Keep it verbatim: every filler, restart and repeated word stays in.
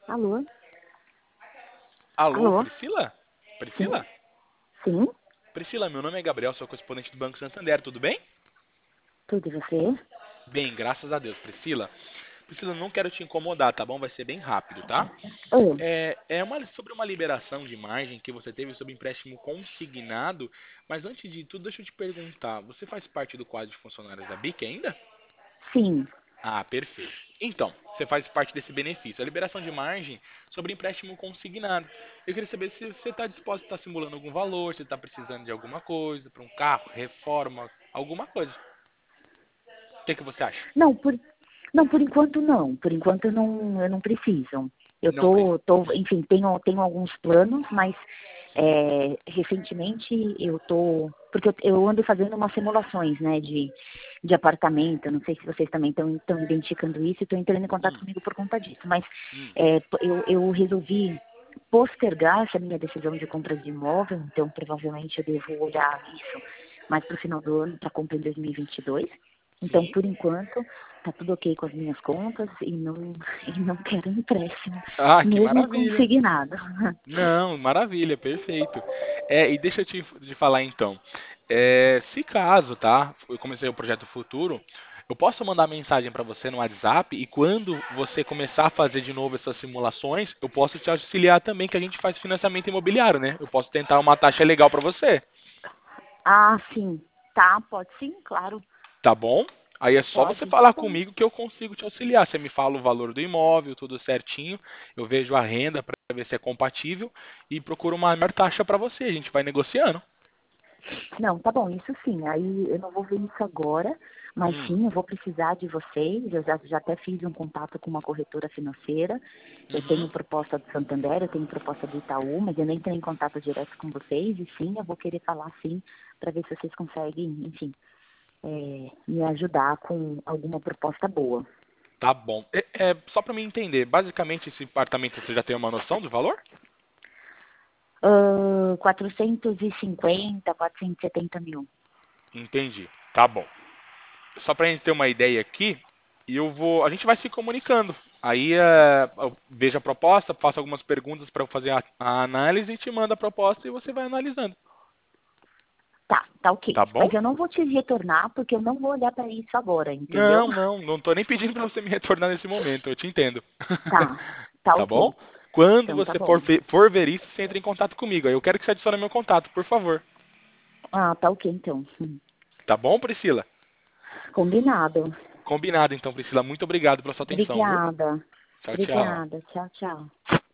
Alô? Alô, Alô? Priscila? Sim? Priscila? Sim? Priscila, meu nome é Gabriel, sou correspondente do Banco Santander, tudo bem? Tudo e você? Bem, graças a Deus. Priscila, Priscila, não quero te incomodar, tá bom? Vai ser bem rápido, tá? Oi. É, é uma, sobre uma liberação de margem que você teve sobre empréstimo consignado, mas antes de tudo, deixa eu te perguntar, você faz parte do quadro de funcionários da B I C ainda? Sim. Ah, perfeito. Então, você faz parte desse benefício, a liberação de margem sobre empréstimo consignado. Eu queria saber se você está disposto a estar simulando algum valor, se está precisando de alguma coisa, para um carro, reforma, alguma coisa. O que, que você acha? Não, por, não, por enquanto não. Por enquanto eu não, eu não preciso. Eu Não precisa. tô, tô, enfim, tenho, tenho alguns planos, mas é, recentemente eu tô, porque eu, eu ando fazendo umas simulações, né, de, de apartamento. Eu não sei se vocês também estão estão identificando isso e estão entrando em contato Hum, comigo por conta disso. Mas hum, é, eu, eu resolvi postergar essa minha decisão de compra de imóvel, então provavelmente eu devo olhar isso mais para o final do ano, para compra em dois mil e vinte e dois. Então, sim. por enquanto, tá tudo ok com as minhas contas e não, e não quero empréstimo, Ah, que mesmo maravilha. consignado. Não, maravilha, perfeito. É, e deixa eu te, te falar então. É, se caso, tá? Eu comecei o projeto Futuro, eu posso mandar mensagem para você no WhatsApp e quando você começar a fazer de novo essas simulações, eu posso te auxiliar também, que a gente faz financiamento imobiliário, né? Eu posso tentar uma taxa legal para você, Ah, sim. Tá, pode sim, claro. tá bom? Aí é só você Pode, tá falar bom. comigo que eu consigo te auxiliar. Você me fala o valor do imóvel, tudo certinho. Eu vejo a renda para ver se é compatível e procuro uma melhor taxa para você. A gente vai negociando. Não, tá bom, isso sim. Aí eu não vou ver isso agora, mas Hum, sim, eu vou precisar de vocês. Eu já, já até fiz um contato com uma corretora financeira. Eu tenho uhum. proposta do Santander, eu tenho proposta do Itaú, mas eu nem tenho em contato direto com vocês. E sim, eu vou querer falar sim, para ver se vocês conseguem, enfim, é, me ajudar com alguma proposta boa. Tá bom. É, é, só para me entender, basicamente esse apartamento você já tem uma noção do valor? Uh, quatrocentos e cinquenta, quatrocentos e setenta mil. Entendi. Tá bom. Só para a gente ter uma ideia aqui, eu vou, a gente vai se comunicando. Aí é, eu vejo a proposta, faço algumas perguntas para eu fazer a, a análise e te mando a proposta e você vai analisando. Tá, tá ok. Tá bom? Mas eu não vou te retornar porque eu não vou olhar para isso agora, entendeu? Não, não, não tô nem pedindo para você me retornar nesse momento, eu te entendo. Tá, tá Tá bom? ok. Quando Então tá você for bom. ver, for ver isso, você entra em contato comigo. Aí eu quero que você adicione meu contato, por favor. Ah, tá ok então. Hum. Tá bom, Priscila? Combinado. Combinado, então, Priscila. Muito obrigado pela sua atenção, viu? Obrigada. Tchau, tchau. Obrigada. Tchau, tchau.